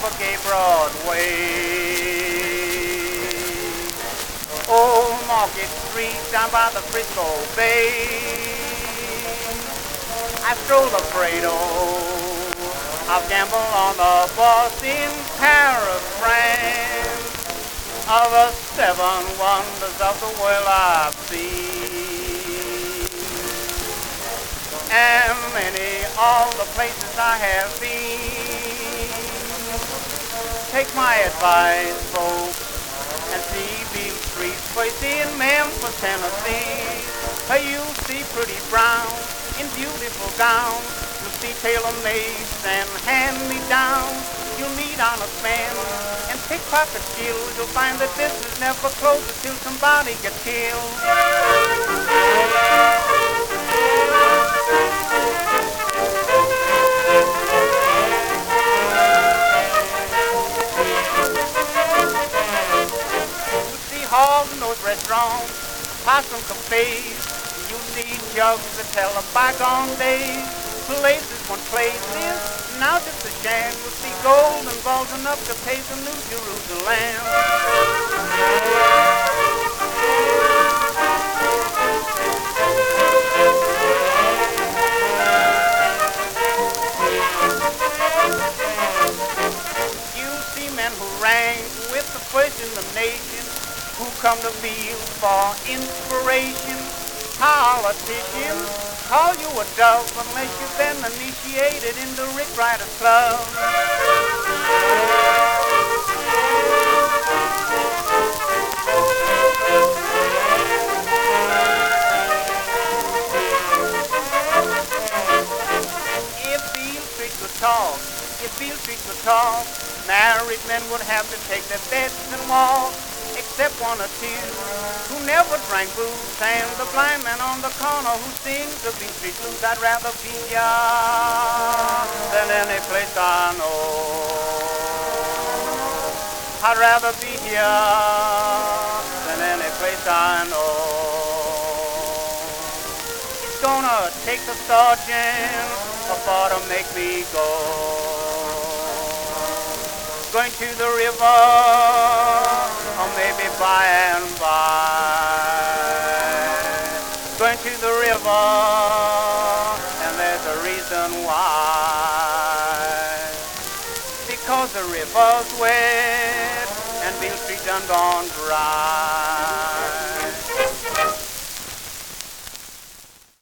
a gay Broadway. Old Market Street down by the Frisco Bay. I stroll a Prado. I'll gamble on the bus in Paris, France. Of the 7 wonders of the world I've seen, and many of the places I have been. Take my advice, folks, and see Beale Street place in Memphis, Tennessee. You'll see pretty Brown in beautiful gowns. You'll see tailor-mades and hand-me-downs. You'll meet honest men and pickpocket skills. You'll find that business never closes till somebody gets killed. You'll see hog-nosed restaurants, possum cafes. You'll see jugs that tell of bygone days. Places when places, now just a sham. You'll see gold and balls enough to pay the New Jerusalem. You'll see men who rank with the first in the nation, who come to Beale for inspiration. Politicians call you a dove unless you've been initiated into Rick Ryder's club. If Beale Street could talk, married men would have to take their beds and walk, except one or two who never drank booze, and the blind man on the corner who sings the Beale Street blues. I'd rather be here than any place I know. I'd rather be here than any place I know. It's gonna take the sergeant far to make me go. Going to the river, or maybe by and by. Going to the river, and there's a reason why. Because the river's wet, and Beale Street done gone dry.